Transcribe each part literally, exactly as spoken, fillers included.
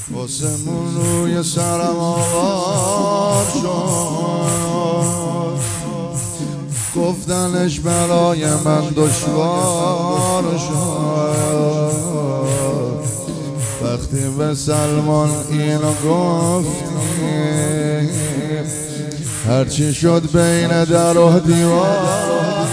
واسمون روی سرم آوار شد، گفتنش برای من دشوار شد. وقتی به سلمان اینو گفتی، هرچی شد بین در و دیوار،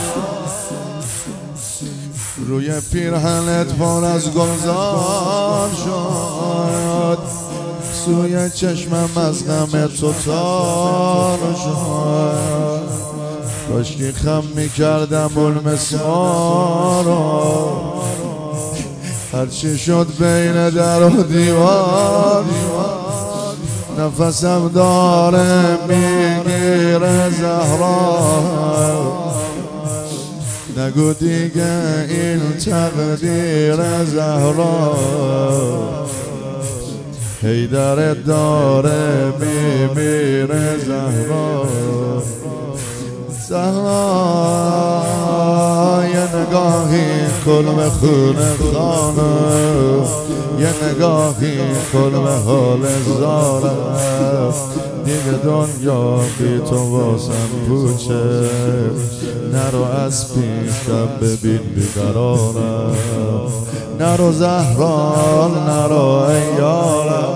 روی پیرهنت پر از گلزار شد، سوی چشمم از غم تو تار شد. کاشکی خم میکردم اون مسمار رو، هرچی شد بین در و دیوار، نفسم داره میگیره زهرا. نگو دیگه این تقدیر زهرا، حیدرت داره میمیره زهرا. زهرا یه نگاهی کلم خونه خانه، یه نگاهی کلم حال زاره. دیگه دنیا بی تو واسم پوچه، نرو از پیشم ببین بیقرارم، نرو زهرا نرو ای یارم.